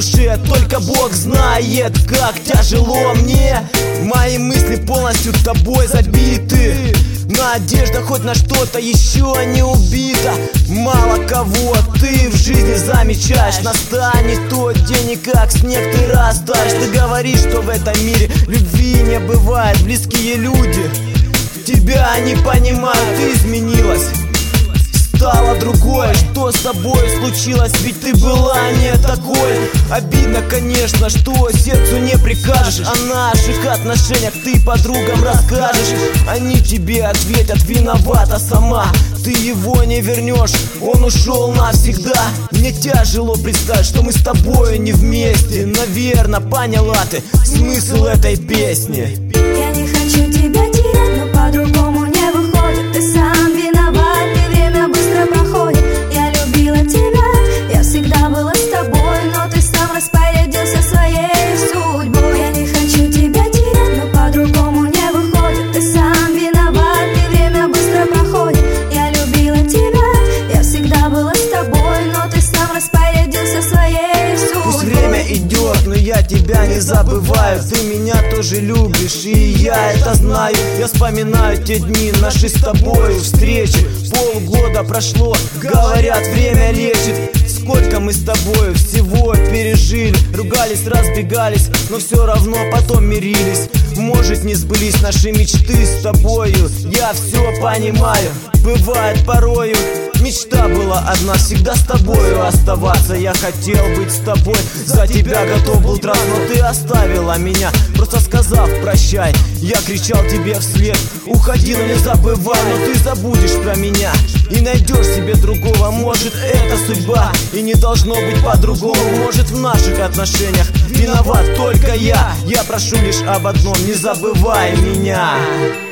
душе, только Бог знает, как тяжело мне. Мои мысли полностью тобой забиты. Надежда хоть на что-то еще не убита. Мало кого ты в жизни замечаешь. Настанет тот день, и как снег ты растаешь. Ты говоришь, что в этом мире любви не бывает. Близкие люди тебя не понимают. Ты изменилась, стала другой. Что с тобой случилось? Ведь ты была не такой. Обидно, конечно, что сердцу не прикажешь. О наших отношениях ты подругам расскажешь. Они тебе ответят: виновата сама. Ты его не вернешь, он ушел навсегда. Мне тяжело представить, что мы с тобой не вместе. Наверно, поняла ты смысл этой песни. Я не хочу тебя терять, но по-другому не выходит. Ты сам виноват, и время быстро проходит. Я любила тебя, я всегда была с тобой, но ты сам распорядился своей судьбой. Я не хочу тебя терять, но по-другому не выходит. Ты сам виноват, и время быстро проходит. Я любила тебя, я всегда была с тобой, но ты сам распорядился своей судьбой. Пусть время идет, но я тебя не забываю. Ты меня тоже любишь, и я это знаю. Я вспоминаю те дни, наши с тобой встречи. Полгода прошло, говорят, время лечит. Сколько мы с тобой всего пережили. Ругались, разбегались, но все равно потом мирились. Может, не сбылись наши мечты с тобою. Я все понимаю, бывает порою. Мечта была одна, всегда с тобою оставаться. Я хотел быть с тобой, за тебя готов был драться, но ты оставила меня, просто сказав прощай. Я кричал тебе вслед: уходи, но не забывай. Но ты забудешь про меня и найдешь себе другого. Может, это судьба, и не должно быть по-другому. Может, в наших отношениях виноват только я. Я прошу лишь об одном: не забывай меня.